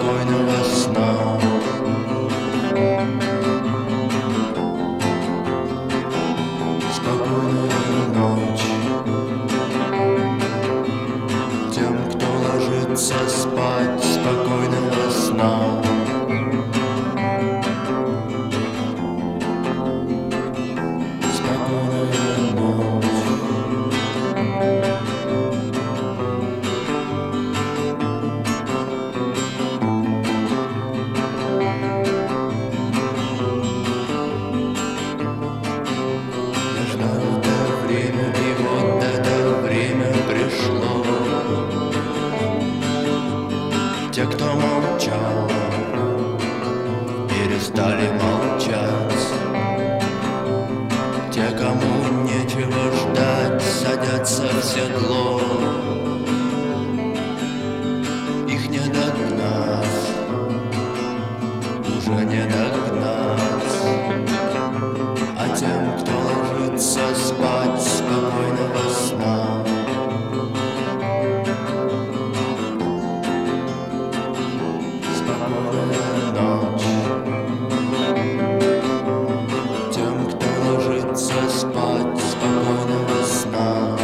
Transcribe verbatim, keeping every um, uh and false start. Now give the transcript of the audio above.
спокойного сна. Спокойная ночь тем, кто ложится спать. Спокойного сна. Спокойная ночь. Те, кто молчал, перестали молчать. Те, кому нечего ждать, садятся в седло. Их не догнать, уже не догнать. А тем, кто ложится спать, спокойного сна. Спокойная ночь тем, кто ложится спать. Спокойного сна.